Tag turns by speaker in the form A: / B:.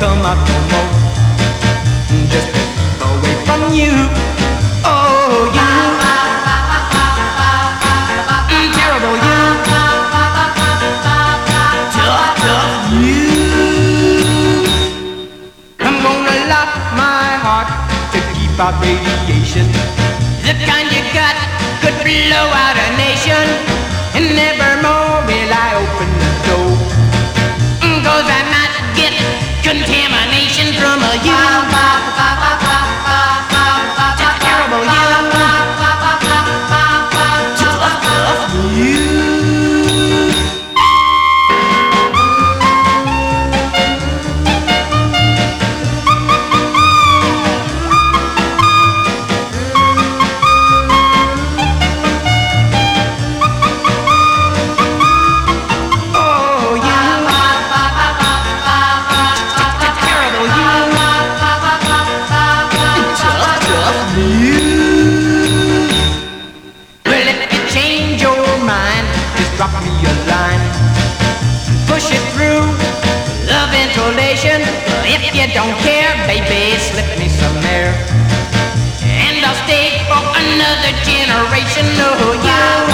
A: come out no more. Just to keep away from you. Oh, you. Terrible you. Tough, tough you. I'm gonna lock my heart to keep out radiation. The kind you got could blow out a nation. And nevermore will I open the door. 'Cause I might get contamination from a you. Terrible you. Tough, tough you. Drop me a line, push it through the ventilation. If you don't care, baby, slip me some air, and I'll stay for another generation. Oh, you.